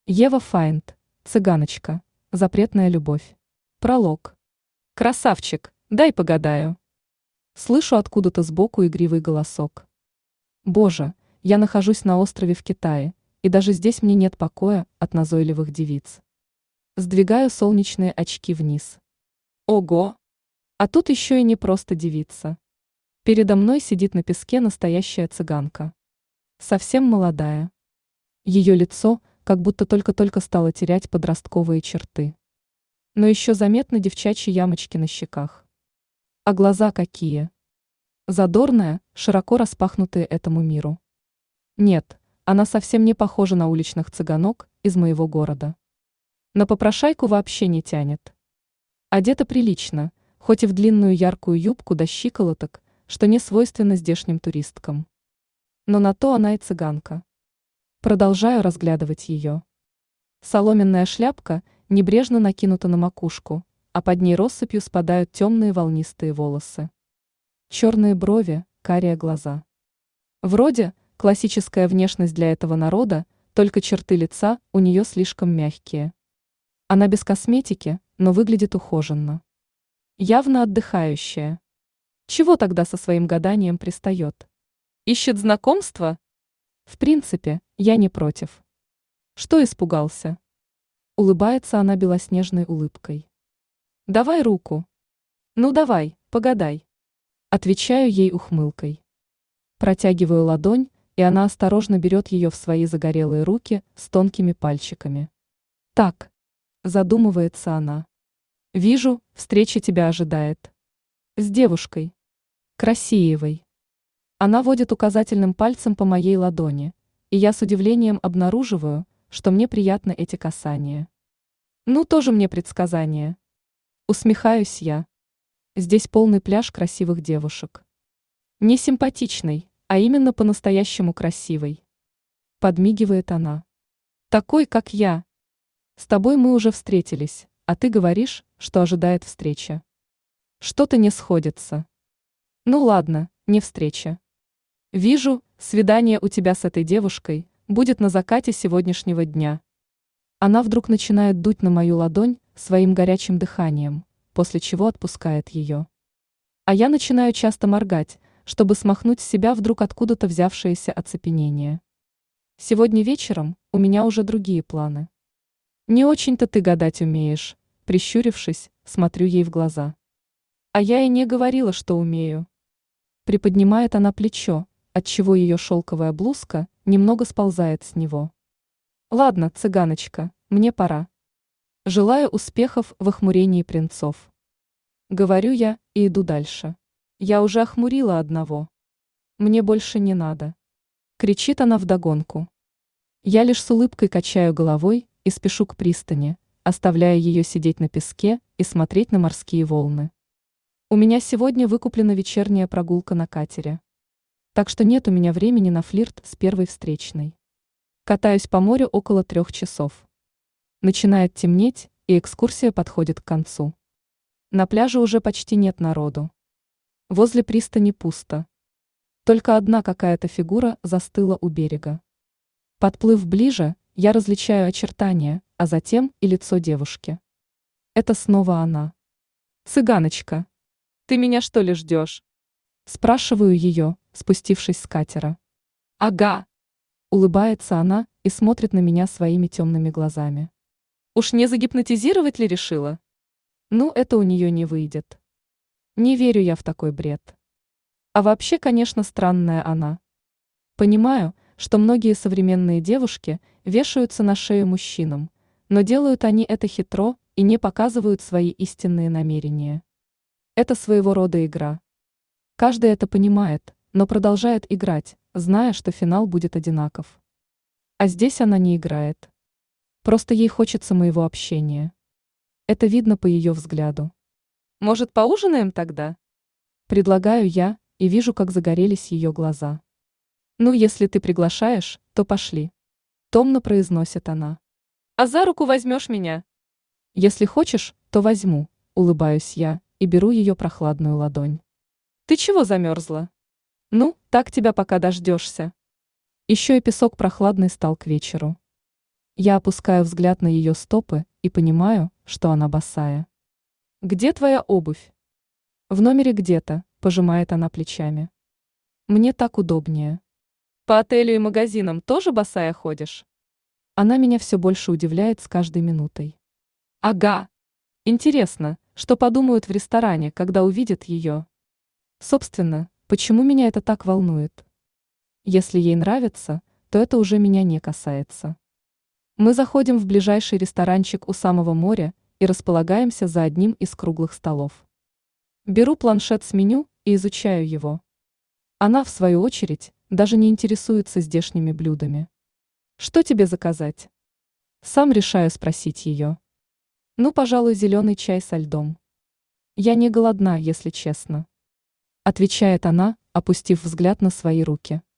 Ева Файнд, цыганочка, запретная любовь. Пролог. Красавчик, дай погадаю. Слышу откуда-то сбоку игривый голосок. Боже, я нахожусь на острове в Китае, и даже здесь мне нет покоя от назойливых девиц. Сдвигаю солнечные очки вниз. Ого! А тут еще и не просто девица. Передо мной сидит на песке настоящая цыганка. Совсем молодая. Ее лицо как будто только-только стало терять подростковые черты. Но еще заметны девчачьи ямочки на щеках. А глаза какие! Задорная, широко распахнутые этому миру. Нет, она совсем не похожа на уличных цыганок из моего города. На попрошайку вообще не тянет. Одета прилично, хоть и в длинную яркую юбку до щиколоток, что не свойственно здешним туристкам. Но на то она и цыганка. Продолжаю разглядывать ее. Соломенная шляпка небрежно накинута на макушку, а под ней россыпью спадают темные волнистые волосы. Черные брови, карие глаза. Вроде классическая внешность для этого народа, только черты лица у нее слишком мягкие. Она без косметики, но выглядит ухоженно. Явно отдыхающая. Чего тогда со своим гаданием пристает? Ищет знакомства? В принципе, я не против. Что испугался? Улыбается она белоснежной улыбкой. Давай руку. Ну давай, погадай. Отвечаю ей ухмылкой. Протягиваю ладонь, и она осторожно берет ее в свои загорелые руки с тонкими пальчиками. Так, задумывается она. Вижу, встреча тебя ожидает. С девушкой. Красивой. Она водит указательным пальцем по моей ладони, и я с удивлением обнаруживаю, что мне приятны эти касания. Ну, тоже мне предсказание. Усмехаюсь я. Здесь полный пляж красивых девушек. Не симпатичной, а именно по-настоящему красивой. Подмигивает она. Такой, как я. С тобой мы уже встретились, а ты говоришь, что ожидает встреча. Что-то не сходится. Ну ладно, не встреча. Вижу, свидание у тебя с этой девушкой будет на закате сегодняшнего дня. Она вдруг начинает дуть на мою ладонь своим горячим дыханием, после чего отпускает ее. А я начинаю часто моргать, чтобы смахнуть с себя вдруг откуда-то взявшееся оцепенение. Сегодня вечером у меня уже другие планы. Не очень-то ты гадать умеешь, прищурившись, смотрю ей в глаза. А я и не говорила, что умею. Приподнимает она плечо, отчего ее шелковая блузка немного сползает с него. Ладно, цыганочка, мне пора. Желаю успехов в охмурении принцов. Говорю я и иду дальше. Я уже охмурила одного. Мне больше не надо. Кричит она вдогонку. Я лишь с улыбкой качаю головой и спешу к пристани, оставляя ее сидеть на песке и смотреть на морские волны. У меня сегодня выкуплена вечерняя прогулка на катере. Так что нет у меня времени на флирт с первой встречной. Катаюсь по морю около 3 часов. Начинает темнеть, и экскурсия подходит к концу. На пляже уже почти нет народу. Возле пристани пусто. Только одна какая-то фигура застыла у берега. Подплыв ближе, я различаю очертания, а затем и лицо девушки. Это снова она. Цыганочка. Ты меня что ли ждешь? Спрашиваю ее, спустившись с катера. Ага. Улыбается она и смотрит на меня своими темными глазами. Уж не загипнотизировать ли решила? Ну, это у нее не выйдет. Не верю я в такой бред. А вообще, конечно, странная она. Понимаю, что многие современные девушки вешаются на шею мужчинам, но делают они это хитро и не показывают свои истинные намерения. Это своего рода игра. Каждый это понимает, но продолжает играть, зная, что финал будет одинаков. А здесь она не играет. Просто ей хочется моего общения. Это видно по ее взгляду. Может, поужинаем тогда? Предлагаю я и вижу, как загорелись ее глаза. Ну, если ты приглашаешь, то пошли. Томно произносит она. А за руку возьмешь меня? Если хочешь, то возьму, улыбаюсь я и беру ее прохладную ладонь. Ты чего замерзла? Ну, так тебя пока дождешься. Еще и песок прохладный стал к вечеру. Я опускаю взгляд на ее стопы и понимаю, что она босая. «Где твоя обувь?» «В номере где-то», пожимает она плечами. «Мне так удобнее». «По отелю и магазинам тоже босая ходишь?» Она меня все больше удивляет с каждой минутой. «Ага. Интересно, что подумают в ресторане, когда увидят ее?» Собственно, почему меня это так волнует? Если ей нравится, то это уже меня не касается. Мы заходим в ближайший ресторанчик у самого моря и располагаемся за одним из круглых столов. Беру планшет с меню и изучаю его. Она, в свою очередь, даже не интересуется здешними блюдами. «Что тебе заказать?» Сам решаю спросить ее. «Ну, пожалуй, зеленый чай со льдом». «Я не голодна, если честно», отвечает она, опустив взгляд на свои руки.